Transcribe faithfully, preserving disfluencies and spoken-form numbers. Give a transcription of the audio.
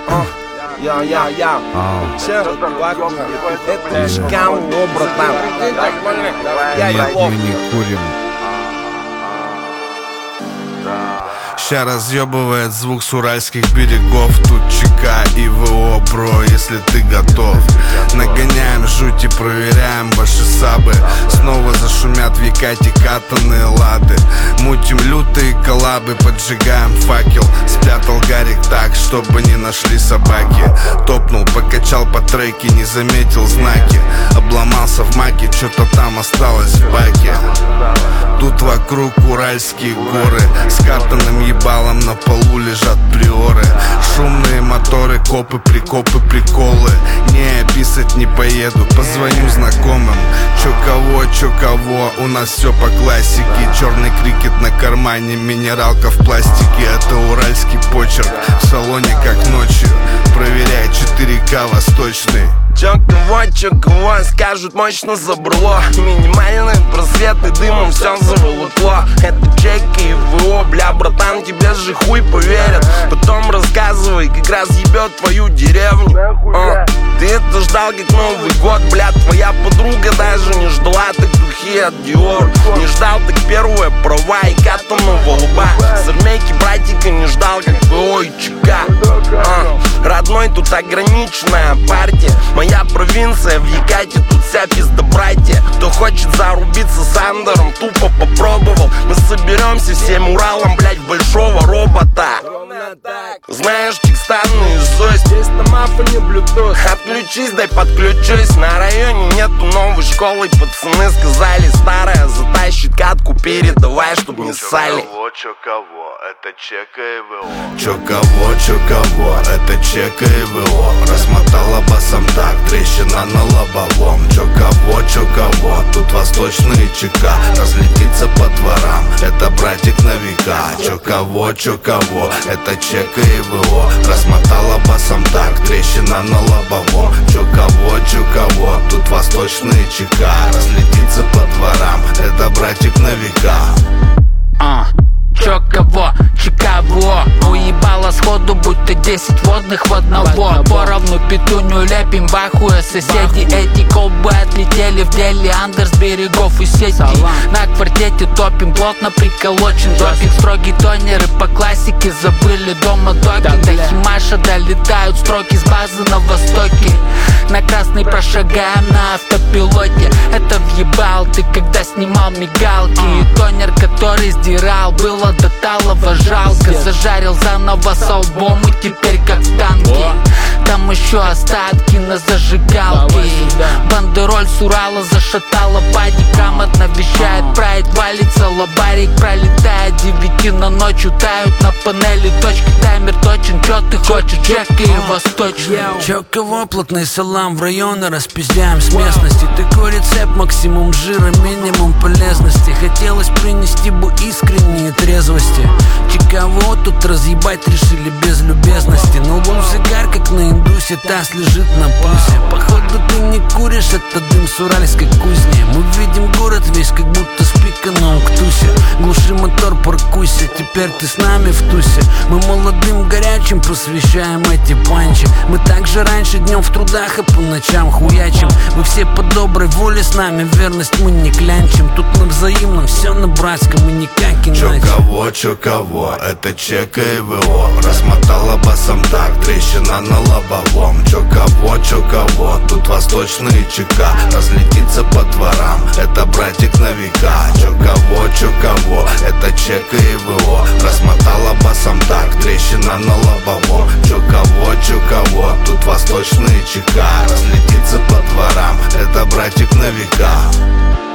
Я, я, я. Че? Это Чикаго, братан. Я Нет, мы не курим. Ща разъебывает звук с уральских берегов. Тут ЧК и ВО, бро, если ты готов. Нагоняем жуть и проверяем ваши сабы. Снова зашумят в Якате катанные лады. Мутим лютые коллабы, поджигаем факел. Спрятал Гарик так, чтобы не нашли собаки. Топнул, покачал по треке, не заметил знаки. Обломался в маке, что-то там осталось в баке. Тут вокруг уральские горы. С катанным ебалом на полу лежат приоры. Шумные моторы, копы, прикопы, приколы. Не, писать не поеду, позвоню знакомым. Чё кого, чё кого, у нас все по классике. Черный крикет на кармане, минералка в пластике. Это уральский почерк, в салоне как ночью. Проверяй четыре ка восточный. Чё кого, чё кого, скажут мощно забрало. Минимальные просветы, дымом все заволокло. Это ЧК и ВО, бля, братан, тебе же хуй поверят. Потом рассказывай, как раз ебет твою деревню. а, Ты это ждал как Новый год, бля, твоя подруга даже не ждала так духи от Диор. Не ждал так первые права и катаного лба. С армейки братика не ждал, как ВО и ЧК. а, Родной тут ограниченная партия. Моя провинция в Якате, тут вся пизда братья. Кто хочет зарубиться с Андером, тупо попробовал. Мы соберемся всем Уралом, блять, в большого робота. Знаешь, Чикстан наизусть, здесь на мафоне блютуз. Отключись, дай подключусь. На районе нету новой школы. Пацаны сказали, старая затащит катку. Передавай, чтоб не ссали. Чё кого, это ЧК и ВО. Чё кого, чё кого, это ЧК и ВО. Размотала басом так, трещина на лобовом. Чё кого, чё кого, тут восточные ЧК. Разлетится по дворам, это братик на века. Чё кого, чё кого, это ЧК и ВО. Размотала басом так, трещина на лобовом. Чё кого, чё кого, тут восточные ЧК. Разлетится по дворам, это братик на века. А, чё кого, ЧК ВО. Уебало сходу, будто десять водных в одного. Поровну петуню лепим, бахуя соседи. Эти колбы отлетели в деле, Андер с берегов и сети. На квартете топим, плотно приколочен допинг. Строгие тонеры по классике, забыли дома доки. До Химаша долетают строки с базы на востоке. На красный прошагаем на автопилоте. Это въебал ты, когда снимал мигалки. И тонер, который сдирал, было до талого жалко. Зажарил заново с албом и теперь как в танке. Там еще остатки на зажигалке. Бандероль с Урала зашатала падик. Грамотно вещает прайд, валится лобарик. Пролетает девяти на ночь, тают на панели точки. Таймер точен, чё ты хочешь, ЧК и восточный. Чё кого, плотный салам в районы распиздяем с местности. Такой рецепт, максимум жира, минимум полезности. Хотелось принести бы искренние трезвости. Чикаго тут разъебать решили без любезности. На лбу загар, как на индусе, таз лежит на пульсе. Походу ты не куришь, это дым с уральской кузни. Мы видим город весь, как будто с пика на Уктусе. Глуши мотор, паркуйся, теперь ты с нами в тусе. Мы молодым горячим посвящаем эти панчи. Мы также раньше днем в трудах и по ночам хуячим. Вы все по доброй воле с нами, верность мы не клянчим. Тут на взаимном, все на братском и никак иначе. Чё кого, чё кого, это ЧК и ВО. Размотала басом так, трещина на лобовом. Чё кого, чё кого, тут восточные ЧК. Разлетится по дворам, это братик на века. Чё кого, чё кого, это ЧК и ВО. Размотала басом так, трещина на лобовом. Чё кого, чё кого, тут восточные ЧК. Разлетится по дворам, это братик на века.